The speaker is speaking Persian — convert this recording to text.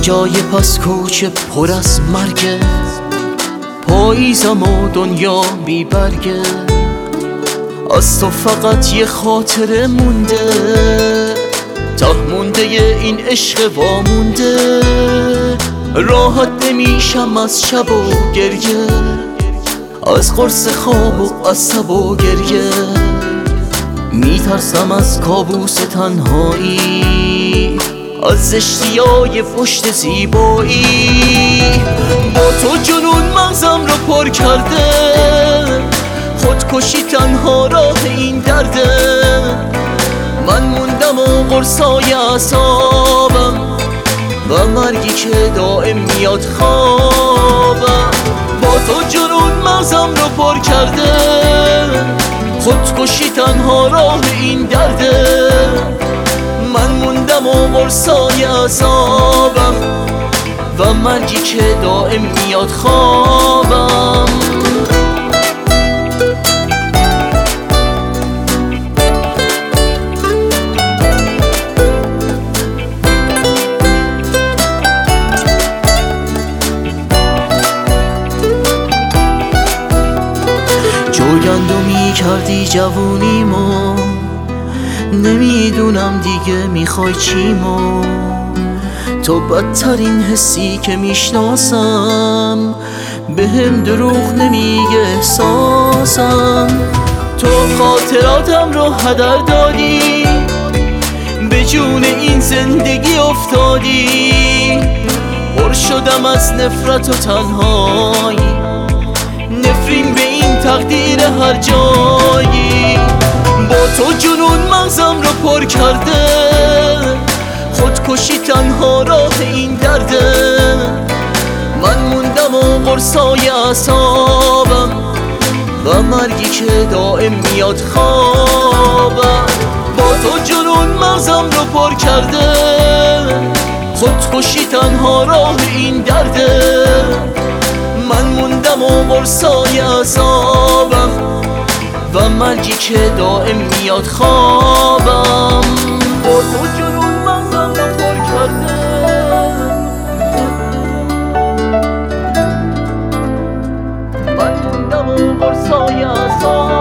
جای پس کوچه پر از مرگه، پاییزم و دنیا بی برگه، از تو فقط یه خاطره مونده، ته مونده این عشق وامونده. راحت نمیشم از شب و گریه، از قرص خواب و از تب و گریه، میترسم از کابوس تنهایی، از زشتیای پشت زیبایی. با تو جنون مغزم رو پر کرده، خودکشی تنها راه این درده. من موندم و قرصای اعصابم و مرگی که دائم میاد خوابم. با تو جنون مغزم رو پر کرده، خودکشی تنها راه این درده. من موندم و قرصای اعصابم و مرگی که دائم میاد خوابم. جوگندمی کردی جوونیمو، نمیدونم دیگه میخوای چیمو. تو بدترین حسی که میشناسم، بهم دروغ نمیگه احساسم. تو خاطراتم رو هدر دادی، به جون این زندگی افتادی. پر شدم از نفرت و تنهایی، نفرین به این تقدیر هر جایی. با تو جنون مغزم رو پر کرده، خودکشی تنها راه این درده. من موندم و قرصای اعصابم و مرگی که دائم میاد خوابم. با تو جنون مغزم رو پر کرده، خودکشی تنها راه این درده. من موندم و قرصای اعصابم و مرگی که دائم میاد خوابم. با تو جنون مغزم رو پر کرده، من موندم و قرصای اعصابم.